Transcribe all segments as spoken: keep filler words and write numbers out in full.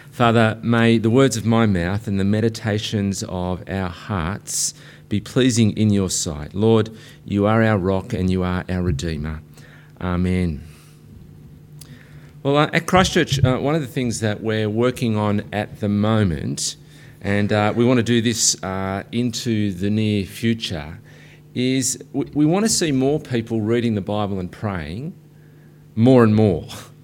Father, may the words of my mouth and the meditations of our hearts be pleasing in your sight. Lord, you are our rock and you are our Redeemer. Amen. Well, uh, at Christchurch, uh, one of the things that we're working on at the moment, and uh, we want to do this uh, into the near future, is we, we want to see more people reading the Bible and praying, more and more.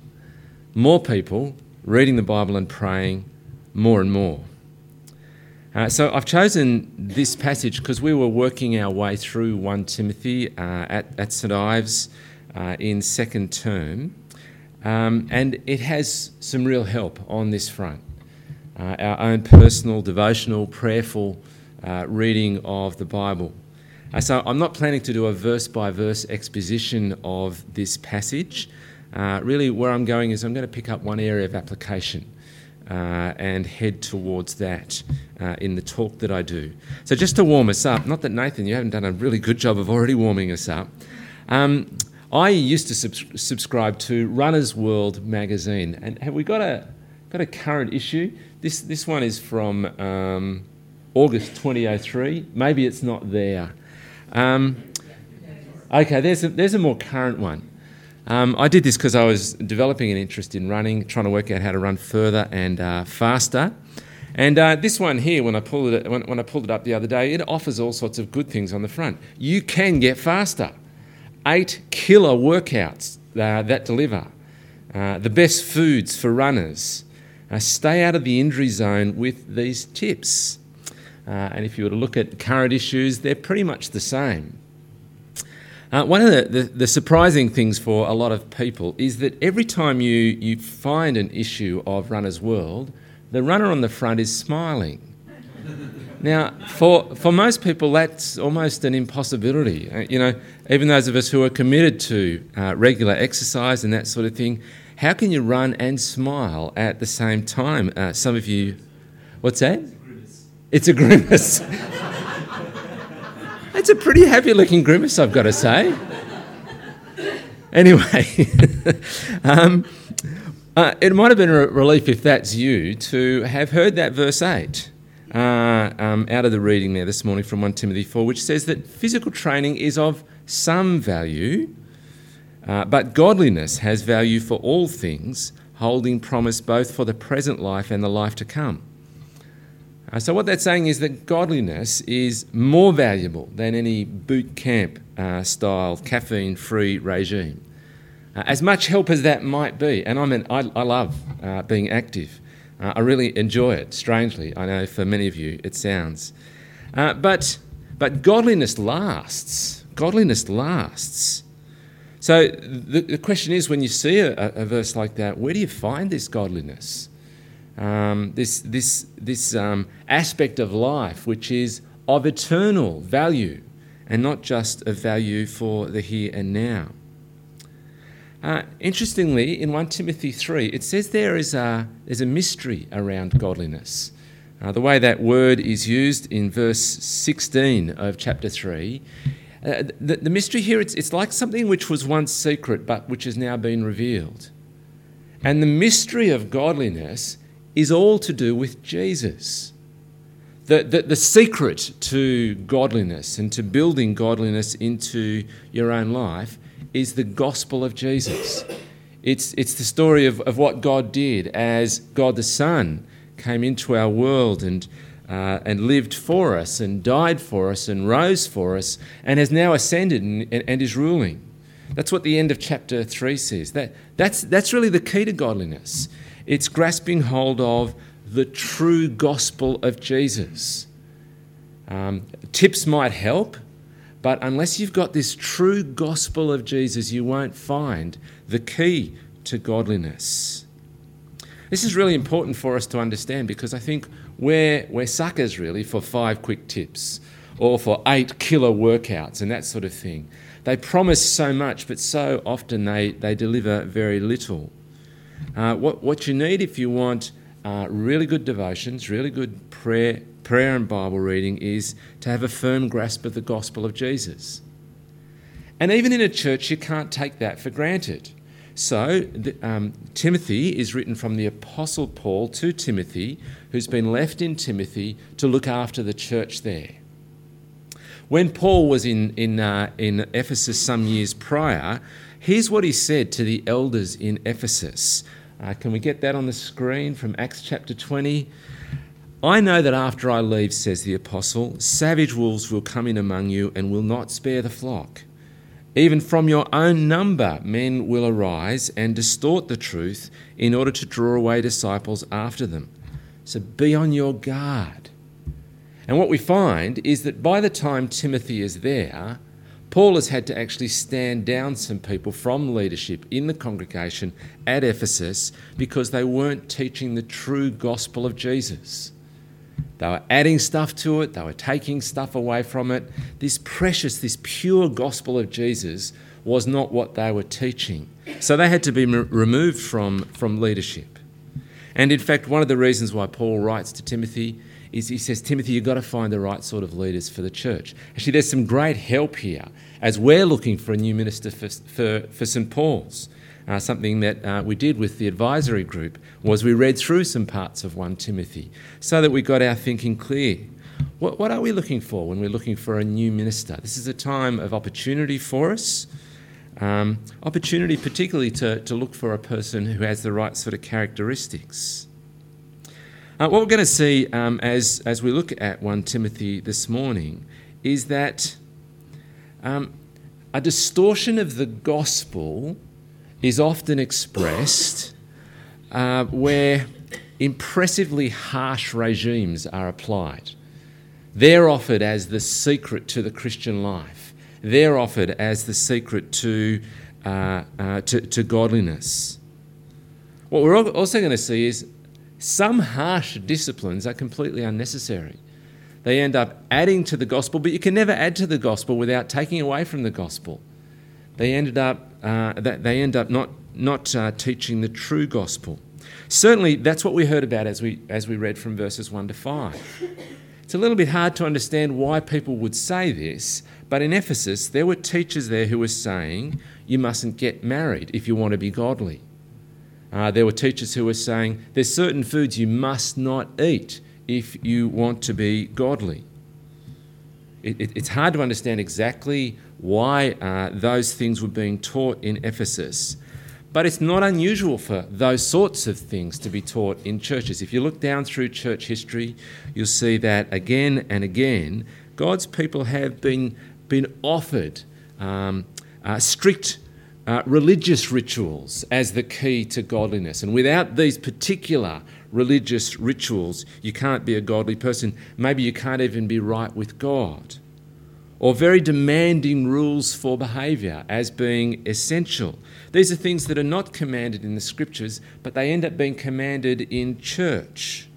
More people reading the Bible and praying, more and more. Uh, so I've chosen this passage because we were working our way through First Timothy uh, at, at St Ives uh, in second term, um, and it has some real help on this front. Uh, our own personal, devotional, prayerful uh, reading of the Bible. Uh, so I'm not planning to do a verse-by-verse exposition of this passage. Uh, really, where I'm going is I'm going to pick up one area of application Uh, and head towards that uh, in the talk that I do. So just to warm us up, not that Nathan, you haven't done a really good job of already warming us up. Um, I used to sub- subscribe to Runner's World magazine, and have we got a got a current issue? This this one is from um, August twenty oh three. Maybe it's not there. Um, okay, there's a, there's a more current one. Um, I did this because I was developing an interest in running, trying to work out how to run further and uh, faster. And uh, this one here, when I pulled it when, when I pulled it up the other day, it offers all sorts of good things on the front. You can get faster. Eight killer workouts uh, that deliver. Uh, the best foods for runners. Uh, stay out of the injury zone with these tips. Uh, and if you were to look at current issues, they're pretty much the same. Uh, one of the, the, the surprising things for a lot of people is that every time you, you find an issue of Runner's World, the runner on the front is smiling. Now, for for most people, that's almost an impossibility. Uh, you know, even those of us who are committed to uh, regular exercise and that sort of thing, how can you run and smile at the same time? Uh, some of you, what's that? It's a grimace. It's a grimace. It's a pretty happy-looking grimace, I've got to say. Anyway, um, uh, it might have been a relief if that's you to have heard that verse eight uh, um, out of the reading there this morning from First Timothy four, which says that physical training is of some value, uh, but godliness has value for all things, holding promise both for the present life and the life to come. Uh, so what that's saying is that godliness is more valuable than any boot camp uh, style caffeine-free regime. Uh, as much help as that might be, and I mean, I, I love uh, being active. Uh, I really enjoy it, strangely. I know for many of you it sounds. Uh, but, but godliness lasts. Godliness lasts. So the, the question is, when you see a, a verse like that, where do you find this godliness? Um, this this this um, aspect of life which is of eternal value and not just of value for the here and now. Uh, interestingly, in First Timothy three, it says there is a, there's a mystery around godliness. Uh, the way that word is used in verse sixteen of chapter three, uh, the, the mystery here, it's, it's like something which was once secret but which has now been revealed. And the mystery of godliness is all to do with Jesus. The, the, the secret to godliness and to building godliness into your own life is the gospel of Jesus. It's, it's the story of, of what God did as God the Son came into our world and, uh, and lived for us and died for us and rose for us and has now ascended and, and is ruling. That's what the end of chapter three says. That, that's, that's really the key to godliness. It's grasping hold of the true gospel of Jesus. Um, tips might help, but unless you've got this true gospel of Jesus, you won't find the key to godliness. This is really important for us to understand because I think we're, we're suckers really for five quick tips or for eight killer workouts and that sort of thing. They promise so much, but so often they, they deliver very little. Uh, what, what you need if you want uh, really good devotions, really good prayer, prayer and Bible reading is to have a firm grasp of the gospel of Jesus. And even in a church, you can't take that for granted. So the, um, Timothy is written from the Apostle Paul to Timothy, who's been left in Timothy to look after the church there. When Paul was in, in, uh, in Ephesus some years prior, here's what he said to the elders in Ephesus. Uh, can we get that on the screen from Acts chapter twenty? I know that after I leave, says the apostle, savage wolves will come in among you and will not spare the flock. Even from your own number men will arise and distort the truth in order to draw away disciples after them. So be on your guard. And what we find is that by the time Timothy is there, Paul has had to actually stand down some people from leadership in the congregation at Ephesus because they weren't teaching the true gospel of Jesus. They were adding stuff to it, they were taking stuff away from it. This precious, this pure gospel of Jesus was not what they were teaching. So they had to be m- removed from, from leadership. And in fact, one of the reasons why Paul writes to Timothy is he says, Timothy, you've got to find the right sort of leaders for the church. Actually, there's some great help here as we're looking for a new minister for, for, for St Paul's. Uh, something that uh, we did with the advisory group was we read through some parts of First Timothy so that we got our thinking clear. What, what are we looking for when we're looking for a new minister? This is a time of opportunity for us, um, opportunity particularly to, to look for a person who has the right sort of characteristics. Uh, what we're going to see um, as, as we look at First Timothy this morning is that um, a distortion of the gospel is often expressed uh, where impressively harsh regimes are applied. They're offered as the secret to the Christian life. They're offered as the secret to, uh, uh, to, to godliness. What we're also going to see is some harsh disciplines are completely unnecessary. They end up adding to the gospel, but you can never add to the gospel without taking away from the gospel. They ended up. Uh, they end up not not uh, teaching the true gospel. Certainly, that's what we heard about as we as we read from verses one to five. It's a little bit hard to understand why people would say this, but in Ephesus there were teachers there who were saying you mustn't get married if you want to be godly. Uh, there were teachers who were saying there's certain foods you must not eat if you want to be godly. It, it, it's hard to understand exactly why uh, those things were being taught in Ephesus. But it's not unusual for those sorts of things to be taught in churches. If you look down through church history, you'll see that again and again, God's people have been, been offered um, uh, strict uh, religious rituals as the key to godliness. And without these particular religious rituals, you can't be a godly person. Maybe you can't even be right with God. Or very demanding rules for behaviour as being essential. These are things that are not commanded in the scriptures, but they end up being commanded in church.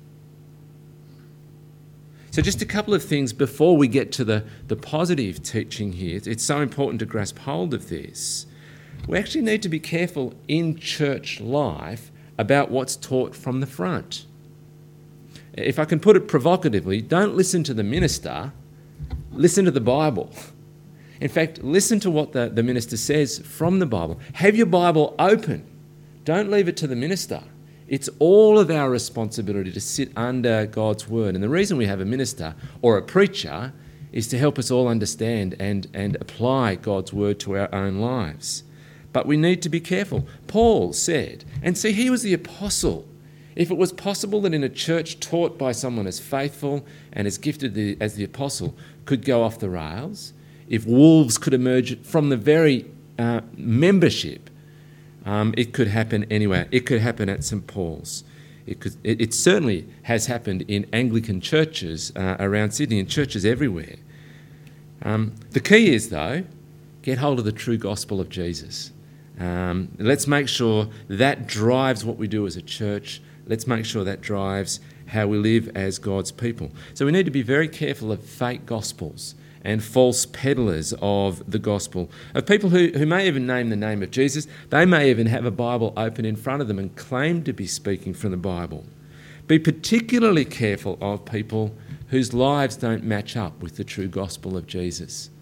So just a couple of things before we get to the, the positive teaching here. It's so important to grasp hold of this. We actually need to be careful in church life about what's taught from the front. If I can put it provocatively, don't listen to the minister, listen to the Bible. In fact, listen to what the, the minister says from the Bible. Have your Bible open. Don't leave it to the minister. It's all of our responsibility to sit under God's word. And the reason we have a minister or a preacher is to help us all understand and, and apply God's word to our own lives. But we need to be careful. Paul said, and see, he was the apostle. If it was possible that in a church taught by someone as faithful and as gifted the, as the apostle could go off the rails, if wolves could emerge from the very uh, membership, um, it could happen anywhere. It could happen at St Paul's. It, could, it, it certainly has happened in Anglican churches uh, around Sydney and churches everywhere. Um, the key is, though, get hold of the true gospel of Jesus. Um, let's make sure that drives what we do as a church. Let's make sure that drives how we live as God's people. So we need to be very careful of fake gospels and false peddlers of the gospel, of people who, who may even name the name of Jesus. They may even have a Bible open in front of them and claim to be speaking from the Bible. Be particularly careful of people whose lives don't match up with the true gospel of Jesus.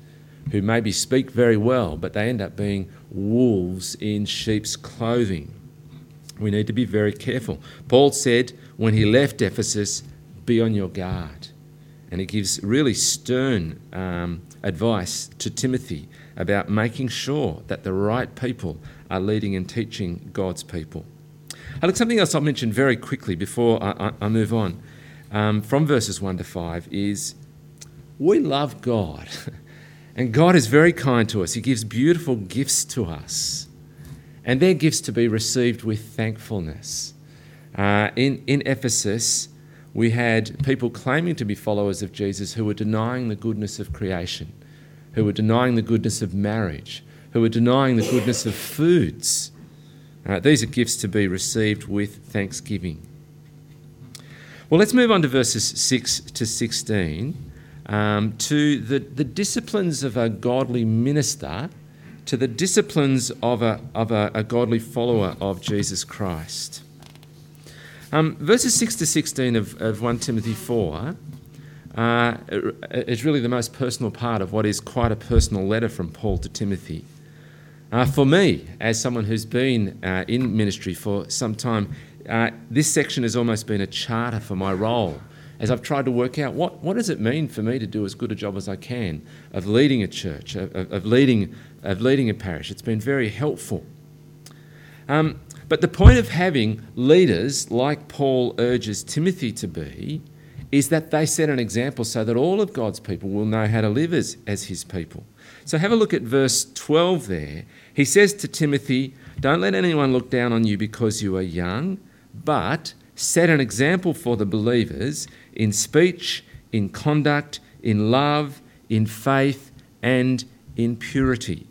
who maybe speak very well, but they end up being wolves in sheep's clothing. We need to be very careful. Paul said when he left Ephesus, be on your guard. And he gives really stern um, advice to Timothy about making sure that the right people are leading and teaching God's people. Hey, look, something else I'll mention very quickly before I, I, I move on um, from verses one to five is we love God. And God is very kind to us. He gives beautiful gifts to us. And they're gifts to be received with thankfulness. Uh, in, in Ephesus, we had people claiming to be followers of Jesus who were denying the goodness of creation, who were denying the goodness of marriage, who were denying the goodness of foods. Uh, these are gifts to be received with thanksgiving. Well, let's move on to verses six to sixteen, um, to the, the disciplines of a godly minister, to the disciplines of a, of a, a godly follower of Jesus Christ. Um, verses six to sixteen of, of First Timothy four uh, is really the most personal part of what is quite a personal letter from Paul to Timothy. Uh, for me, as someone who's been uh, in ministry for some time, uh, this section has almost been a charter for my role as I've tried to work out what, what does it mean for me to do as good a job as I can of leading a church, of, of, leading, of leading a parish. It's been very helpful. Um, But the point of having leaders like Paul urges Timothy to be is that they set an example so that all of God's people will know how to live as, as his people. So have a look at verse twelve there. He says to Timothy, don't let anyone look down on you because you are young, but set an example for the believers in speech, in conduct, in love, in faith, and in purity.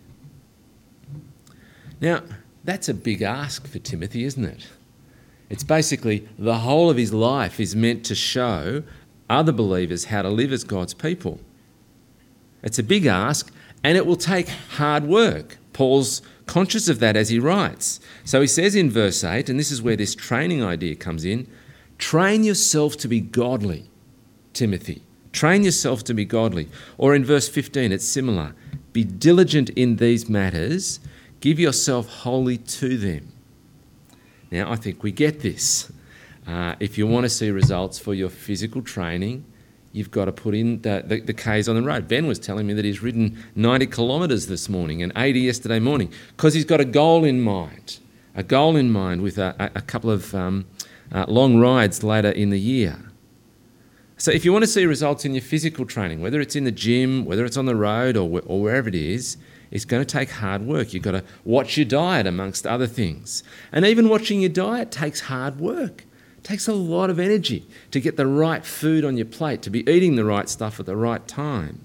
Now, that's a big ask for Timothy, isn't it? It's basically the whole of his life is meant to show other believers how to live as God's people. It's a big ask, and it will take hard work. Paul's conscious of that as he writes. So he says in verse eight, and this is where this training idea comes in, train yourself to be godly, Timothy. Train yourself to be godly. Or in verse fifteen, it's similar. Be diligent in these matters. Give yourself wholly to them. Now, I think we get this. Uh, if you want to see results for your physical training, you've got to put in the, the, the Ks on the road. Ben was telling me that he's ridden ninety kilometres this morning and eighty yesterday morning because he's got a goal in mind, a goal in mind with a, a couple of um, uh, long rides later in the year. So if you want to see results in your physical training, whether it's in the gym, whether it's on the road or, or wherever it is, it's going to take hard work. You've got to watch your diet amongst other things. And even watching your diet takes hard work. It takes a lot of energy to get the right food on your plate, to be eating the right stuff at the right time.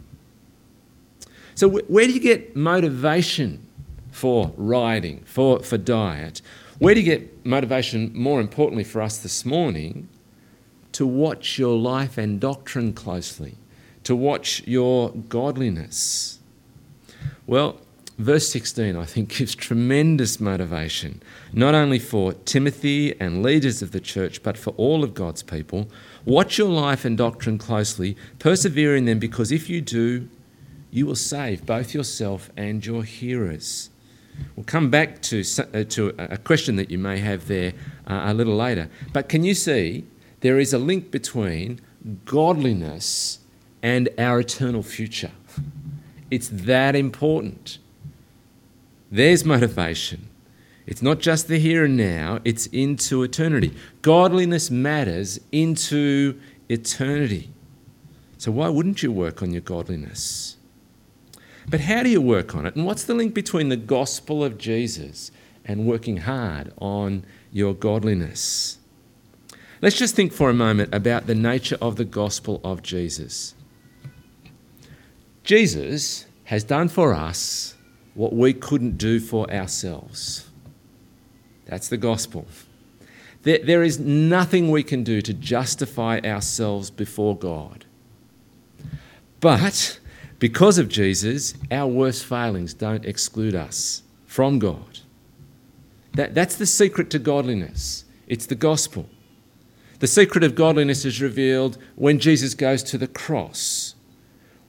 So where do you get motivation for riding, for, for diet? Where do you get motivation, more importantly for us this morning, to watch your life and doctrine closely, to watch your godliness? Well, verse sixteen, I think, gives tremendous motivation, not only for Timothy and leaders of the church, but for all of God's people. Watch your life and doctrine closely, persevere in them, because if you do, you will save both yourself and your hearers. We'll come back to, uh, to a question that you may have there uh, a little later. But can you see there is a link between godliness and our eternal future? It's that important. There's motivation. It's not just the here and now, it's into eternity. Godliness matters into eternity. So why wouldn't you work on your godliness? But how do you work on it? And what's the link between the gospel of Jesus and working hard on your godliness? Let's just think for a moment about the nature of the gospel of Jesus. Jesus has done for us what we couldn't do for ourselves. That's the gospel. There, there is nothing we can do to justify ourselves before God. But because of Jesus, our worst failings don't exclude us from God. That, that's the secret to godliness. It's the gospel. The secret of godliness is revealed when Jesus goes to the cross,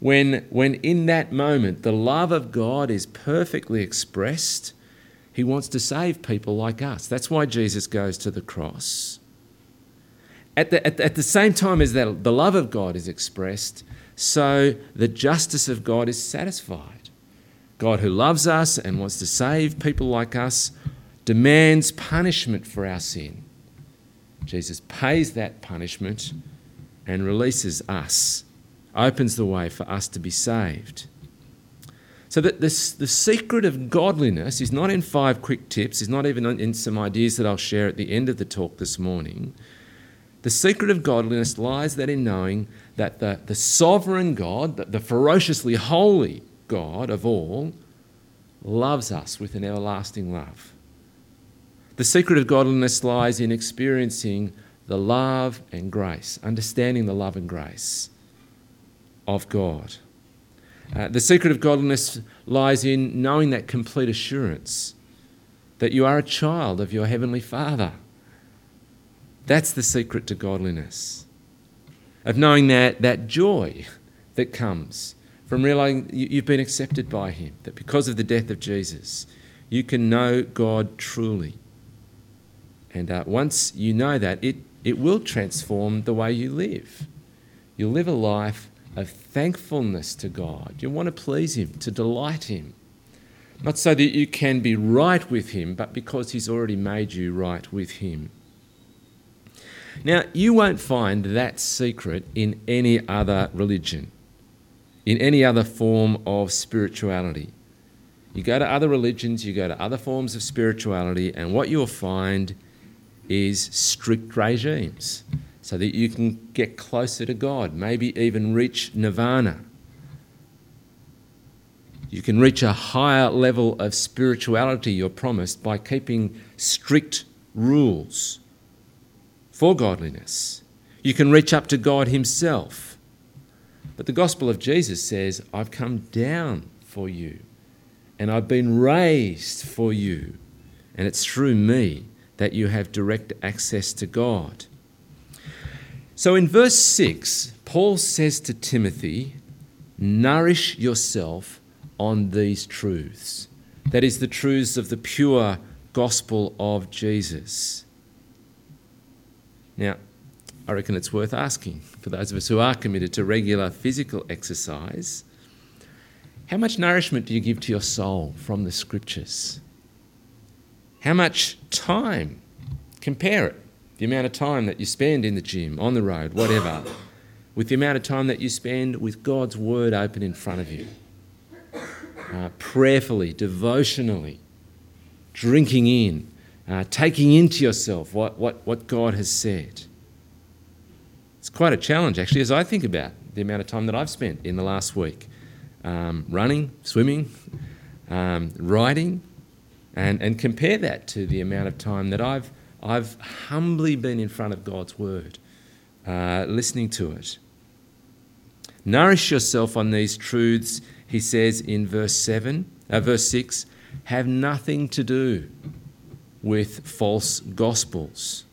when, when in that moment the love of God is perfectly expressed, he wants to save people like us. That's why Jesus goes to the cross. At the, at, at the same time as that, the love of God is expressed, so the justice of God is satisfied. God, who loves us and wants to save people like us, demands punishment for our sin. Jesus pays that punishment and releases us, opens the way for us to be saved. So that this, the secret of godliness is not in five quick tips, is not even in some ideas that I'll share at the end of the talk this morning. The secret of godliness lies that in knowing that the, the sovereign God, the, the ferociously holy God of all, loves us with an everlasting love. The secret of godliness lies in experiencing the love and grace, understanding the love and grace of God. Uh, the secret of godliness lies in knowing that complete assurance that you are a child of your Heavenly Father. That's the secret to godliness, of knowing that, that joy that comes from realising you've been accepted by him, that because of the death of Jesus, you can know God truly. And uh, once you know that, it, it will transform the way you live. You'll live a life of thankfulness to God. You want to please him, to delight him. Not so that you can be right with him, but because he's already made you right with him. Now, you won't find that secret in any other religion, in any other form of spirituality. You go to other religions, you go to other forms of spirituality, and what you'll find is strict regimes so that you can get closer to God, maybe even reach nirvana. You can reach a higher level of spirituality, you're promised, by keeping strict rules for godliness. You can reach up to God himself. But the gospel of Jesus says, I've come down for you, and I've been raised for you, and it's through me that you have direct access to God. So in verse six, Paul says to Timothy, nourish yourself on these truths. That is, the truths of the pure gospel of Jesus. Now, I reckon it's worth asking, for those of us who are committed to regular physical exercise, how much nourishment do you give to your soul from the Scriptures? How much time? Compare it, the amount of time that you spend in the gym, on the road, whatever, with the amount of time that you spend with God's Word open in front of you, uh, prayerfully, devotionally, drinking in, uh, taking into yourself what, what, what God has said. It's quite a challenge, actually, as I think about the amount of time that I've spent in the last week, um, running, swimming, um, riding, and, and compare that to the amount of time that I've I've humbly been in front of God's Word, uh, listening to it. Nourish yourself on these truths, he says in verse seven, uh, verse six, have nothing to do with false gospels.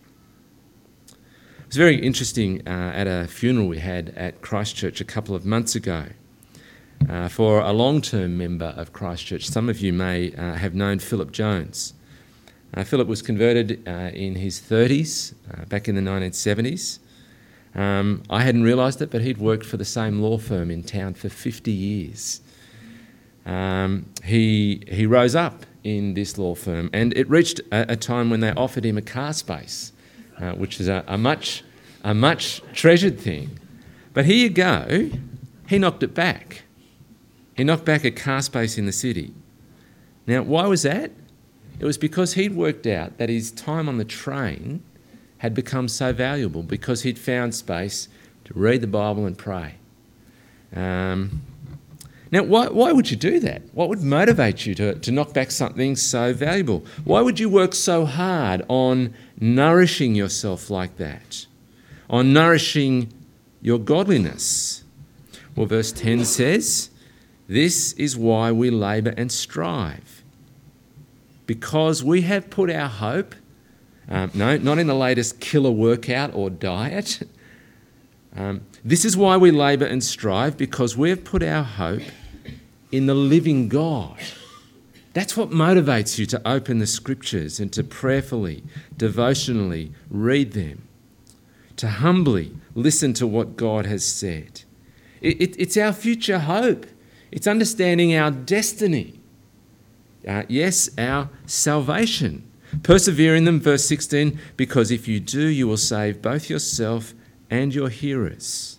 It was very interesting uh, at a funeral we had at Christchurch a couple of months ago uh, for a long-term member of Christchurch. Some of you may uh, have known Philip Jones. Uh, Philip was converted uh, in his thirties, uh, back in the nineteen seventies. Um, I hadn't realised it, but he'd worked for the same law firm in town for fifty years. Um, he he rose up in this law firm, and it reached a, a time when they offered him a car space, uh, which is a, a much a much treasured thing. But here you go, he knocked it back. He knocked back a car space in the city. Now, why was that? It was because he'd worked out that his time on the train had become so valuable because he'd found space to read the Bible and pray. Um, now, why, why would you do that? What would motivate you to, to knock back something so valuable? Why would you work so hard on nourishing yourself like that? On nourishing your godliness? Well, verse ten says, this is why we labour and strive. Because we have put our hope, um, no, not in the latest killer workout or diet, Um, this is why we labour and strive, because we have put our hope in the living God. That's what motivates you to open the scriptures and to prayerfully, devotionally read them, to humbly listen to what God has said. It, it, it's our future hope. It's understanding our destiny. Uh, yes, our salvation. Persevere in them, verse sixteen, because if you do, you will save both yourself and your hearers.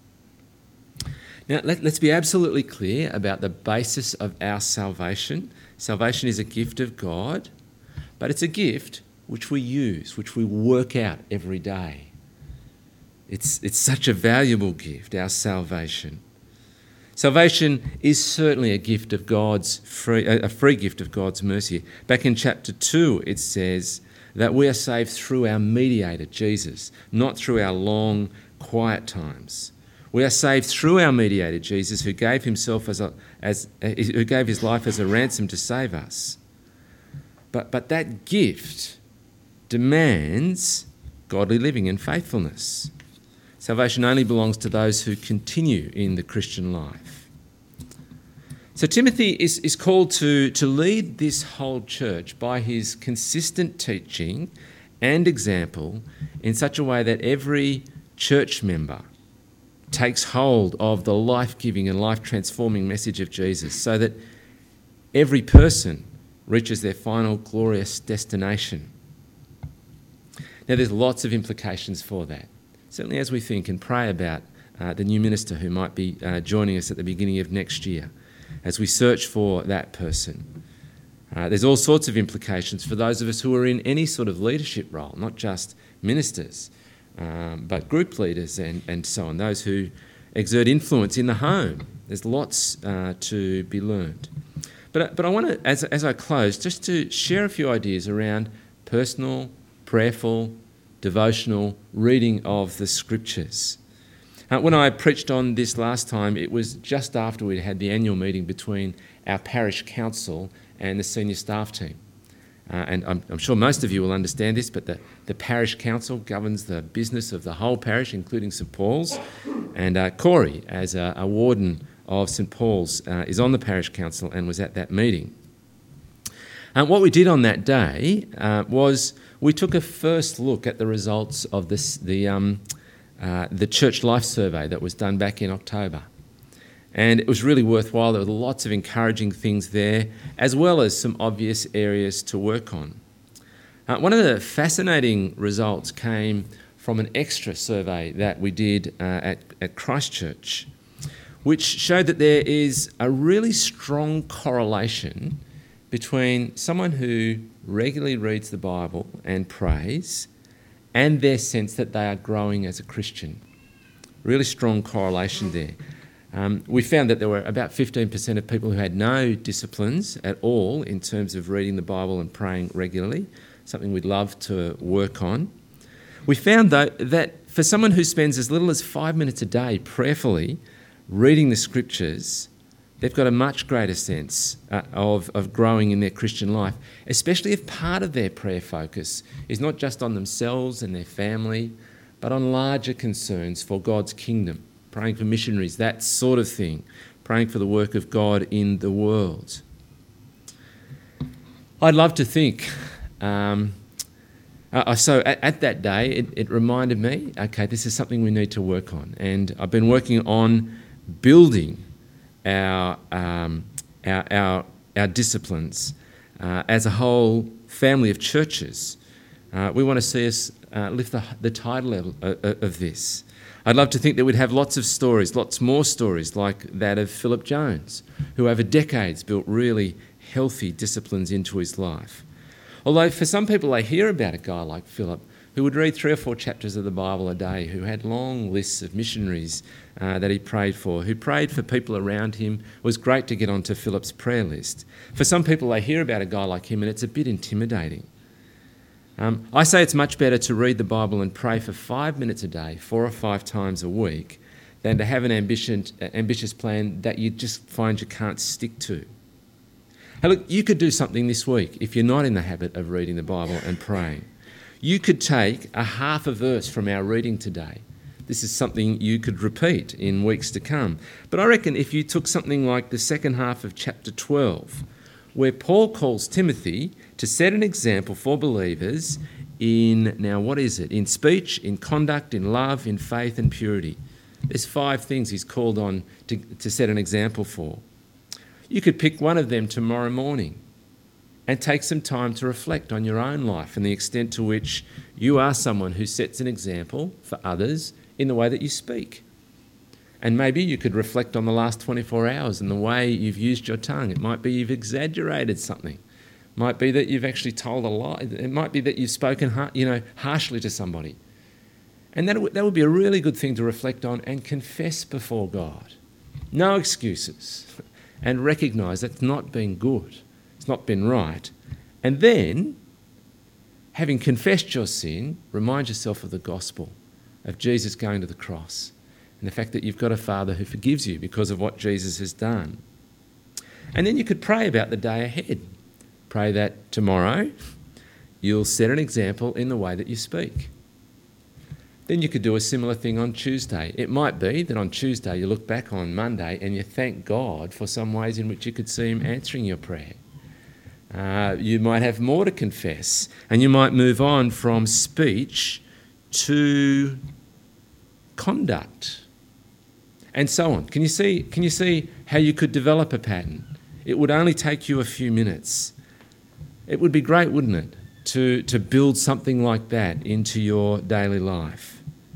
Now, let, let's be absolutely clear about the basis of our salvation. Salvation is a gift of God, but it's a gift which we use, which we work out every day. It's, it's such a valuable gift, our salvation. Salvation is certainly a gift of God's free, a free gift of God's mercy. Back in chapter two, it says that we are saved through our mediator, Jesus, not through our long, quiet times. We are saved through our mediator, Jesus, who gave himself as a, as who gave his life as a ransom to save us. But but that gift demands godly living and faithfulness. Salvation only belongs to those who continue in the Christian life. So Timothy is, is called to, to lead this whole church by his consistent teaching and example in such a way that every church member takes hold of the life-giving and life-transforming message of Jesus, so that every person reaches their final glorious destination. Now, there's lots of implications for that. Certainly as we think and pray about uh, the new minister who might be uh, joining us at the beginning of next year, as we search for that person. Uh, there's all sorts of implications for those of us who are in any sort of leadership role, not just ministers, um, but group leaders and, and so on, those who exert influence in the home. There's lots uh, to be learned. But, but I want to, as, as I close, just to share a few ideas around personal, prayerful, devotional reading of the scriptures. Uh, when I preached on this last time, it was just after we'd had the annual meeting between our parish council and the senior staff team. Uh, and I'm, I'm sure most of you will understand this, but the, the parish council governs the business of the whole parish, including St Paul's. And uh, Corey, as a, a warden of St Paul's, uh, is on the parish council and was at that meeting. Uh, what we did on that day uh, was we took a first look at the results of this, the, um, uh, the church life survey that was done back in October. And it was really worthwhile. There were lots of encouraging things there, as well as some obvious areas to work on. Uh, one of the fascinating results came from an extra survey that we did uh, at, at Christchurch, which showed that there is a really strong correlation between someone who regularly reads the Bible and prays and their sense that they are growing as a Christian. Really strong correlation there. Um, we found that there were about fifteen percent of people who had no disciplines at all in terms of reading the Bible and praying regularly, something we'd love to work on. We found, though, that for someone who spends as little as five minutes a day prayerfully reading the scriptures, they've got a much greater sense uh, of, of growing in their Christian life, especially if part of their prayer focus is not just on themselves and their family, but on larger concerns for God's kingdom, praying for missionaries, that sort of thing, praying for the work of God in the world. I'd love to think, um, uh, so at, at that day, it, it reminded me, okay, this is something we need to work on. And I've been working on building Our, um, our our our disciplines uh, as a whole family of churches. Uh, we want to see us uh, lift the, the tide level of, of this. I'd love to think that we'd have lots of stories, lots more stories like that of Philip Jones, who over decades built really healthy disciplines into his life. Although for some people they hear about a guy like Philip who would read three or four chapters of the Bible a day, who had long lists of missionaries uh, that he prayed for, who prayed for people around him. It was great to get onto Philip's prayer list. For some people, they hear about a guy like him and it's a bit intimidating. Um, I say it's much better to read the Bible and pray for five minutes a day, four or five times a week, than to have an ambition, uh, ambitious plan that you just find you can't stick to. Hey, look, you could do something this week if you're not in the habit of reading the Bible and praying. You could take a half a verse from our reading today, this is something you could repeat in weeks to come. But I reckon if you took something like the second half of chapter twelve, where Paul calls Timothy to set an example for believers in, now what is it? In speech, in conduct, in love, in faith and purity. There's five things he's called on to, to set an example for. You could pick one of them tomorrow morning and take some time to reflect on your own life and the extent to which you are someone who sets an example for others in the way that you speak. And maybe you could reflect on the last twenty-four hours and the way you've used your tongue. It might be you've exaggerated something. It might be that you've actually told a lie. It might be that you've spoken, you know, harshly to somebody. And that would, that would be a really good thing to reflect on and confess before God. No excuses. And recognise that's not been good. It's not been right. And then, having confessed your sin, remind yourself of the gospel, of Jesus going to the cross, and the fact that you've got a Father who forgives you because of what Jesus has done. And then you could pray about the day ahead. Pray that tomorrow you'll set an example in the way that you speak. Then you could do a similar thing on Tuesday. It might be that on Tuesday you look back on Monday and you thank God for some ways in which you could see him answering your prayer. Uh, you might have more to confess, and you might move on from speech to conduct, and so on. Can you see, can you see how you could develop a pattern? It would only take you a few minutes. It would be great, wouldn't it, to, to build something like that into your daily life.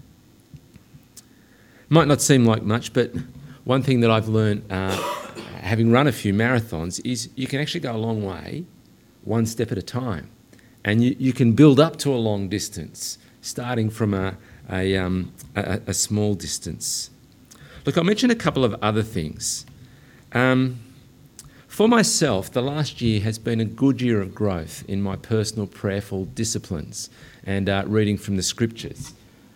Might not seem like much, but one thing that I've learned, uh, having run a few marathons, is you can actually go a long way, one step at a time. And you, you can build up to a long distance, starting from a, a, um, a, a small distance. Look, I'll mention a couple of other things. Um, for myself, the last year has been a good year of growth in my personal prayerful disciplines and uh, reading from the scriptures.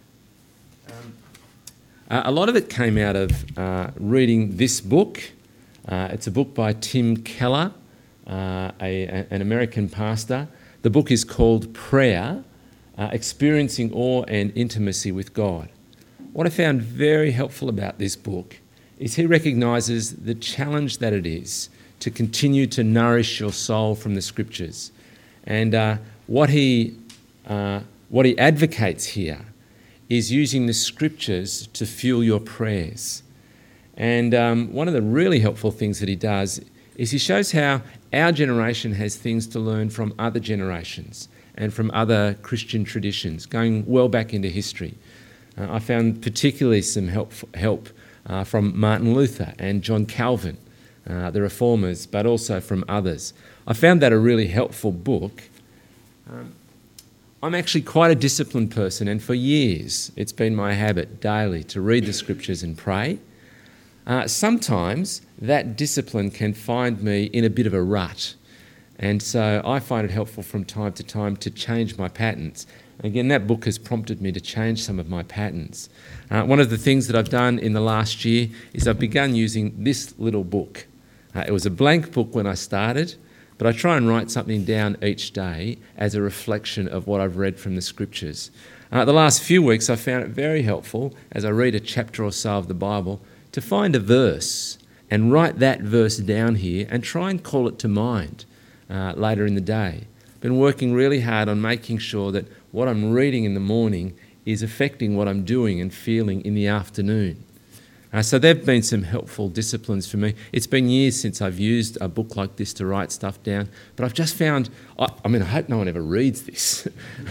Um, uh, a lot of it came out of uh, reading this book. Uh, it's a book by Tim Keller, uh, a, a, an American pastor. The book is called Prayer, uh, Experiencing Awe and Intimacy with God. What I found very helpful about this book is he recognises the challenge that it is to continue to nourish your soul from the scriptures. And uh, what he uh, what he advocates here is using the scriptures to fuel your prayers. And um, one of the really helpful things that he does is he shows how our generation has things to learn from other generations and from other Christian traditions, going well back into history. Uh, I found particularly some help, help uh, from Martin Luther and John Calvin, uh, the reformers, but also from others. I found that a really helpful book. Um, I'm actually quite a disciplined person, and for years it's been my habit daily to read the scriptures and pray. Uh, sometimes that discipline can find me in a bit of a rut, and so I find it helpful from time to time to change my patterns. Again, that book has prompted me to change some of my patterns. Uh, one of the things that I've done in the last year is I've begun using this little book. Uh, it was a blank book when I started, but I try and write something down each day as a reflection of what I've read from the scriptures. Uh, the last few weeks I found it very helpful, as I read a chapter or so of the Bible, to find a verse and write that verse down here and try and call it to mind uh, later in the day. Been working really hard on making sure that what I'm reading in the morning is affecting what I'm doing and feeling in the afternoon. Uh, so there have been some helpful disciplines for me. It's been years since I've used a book like this to write stuff down, but I've just found, I, I mean, I hope no one ever reads this.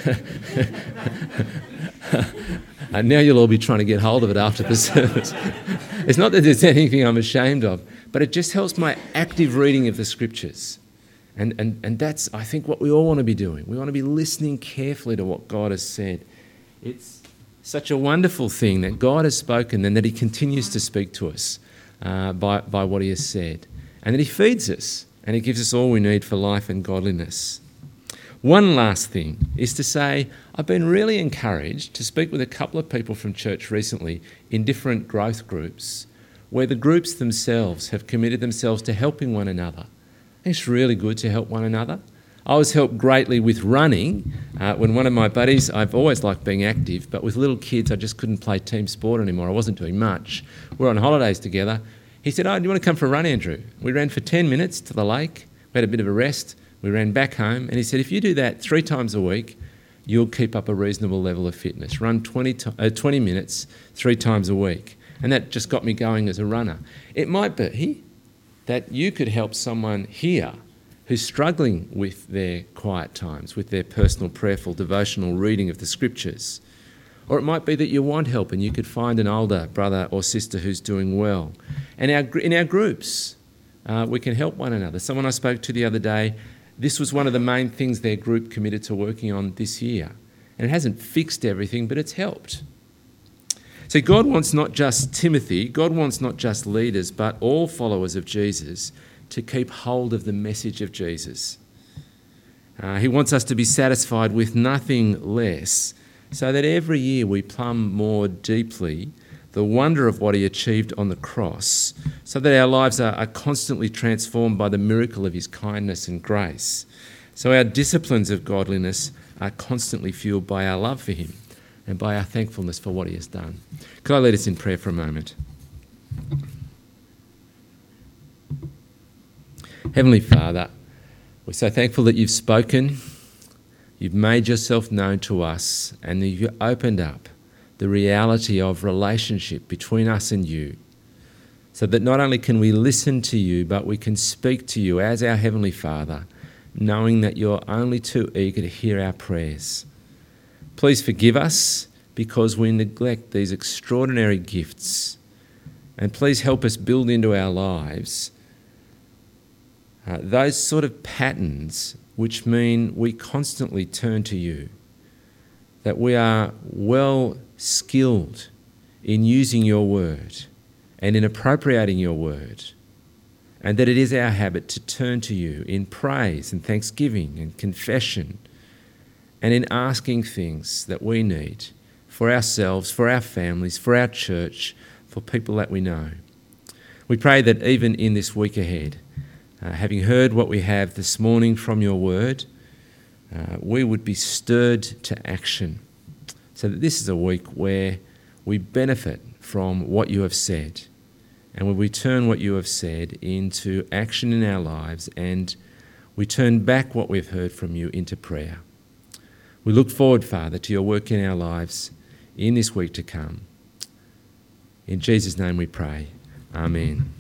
And now you'll all be trying to get hold of it after the service. It's not that there's anything I'm ashamed of, but it just helps my active reading of the scriptures. And, and, and that's, I think, what we all want to be doing. We want to be listening carefully to what God has said. It's such a wonderful thing that God has spoken and that he continues to speak to us uh, by, by what he has said. And that he feeds us and he gives us all we need for life and godliness. One last thing is to say, I've been really encouraged to speak with a couple of people from church recently in different growth groups where the groups themselves have committed themselves to helping one another. It's really good to help one another. I was helped greatly with running uh, when one of my buddies, I've always liked being active, but with little kids I just couldn't play team sport anymore. I wasn't doing much. We were on holidays together. He said, oh, do you want to come for a run, Andrew? We ran for ten minutes to the lake. We had a bit of a rest. We ran back home. And he said, if you do that three times a week, you'll keep up a reasonable level of fitness. Run twenty, to, uh, twenty minutes three times a week. And that just got me going as a runner. It might be that you could help someone here who's struggling with their quiet times, with their personal, prayerful, devotional reading of the scriptures. Or it might be that you want help and you could find an older brother or sister who's doing well. And our, in our groups, uh, we can help one another. Someone I spoke to the other day, this was one of the main things their group committed to working on this year. And it hasn't fixed everything, but it's helped. So God wants not just Timothy, God wants not just leaders, but all followers of Jesus to keep hold of the message of Jesus. Uh, he wants us to be satisfied with nothing less, so that every year we plumb more deeply the wonder of what he achieved on the cross, so that our lives are, are constantly transformed by the miracle of his kindness and grace. So our disciplines of godliness are constantly fueled by our love for him and by our thankfulness for what he has done. Could I lead us in prayer for a moment? Heavenly Father, we're so thankful that you've spoken, you've made yourself known to us, and that you've opened up the reality of relationship between us and you, so that not only can we listen to you, but we can speak to you as our Heavenly Father, knowing that you're only too eager to hear our prayers. Please forgive us because we neglect these extraordinary gifts, and please help us build into our lives Uh, those sort of patterns which mean we constantly turn to you, that we are well skilled in using your word and in appropriating your word, and that it is our habit to turn to you in praise and thanksgiving and confession and in asking things that we need for ourselves, for our families, for our church, for people that we know. We pray that even in this week ahead, Uh, having heard what we have this morning from your word, uh, we would be stirred to action, so that this is a week where we benefit from what you have said, and where we turn what you have said into action in our lives, and we turn back what we've heard from you into prayer. We look forward, Father, to your work in our lives in this week to come. In Jesus' name we pray. Amen.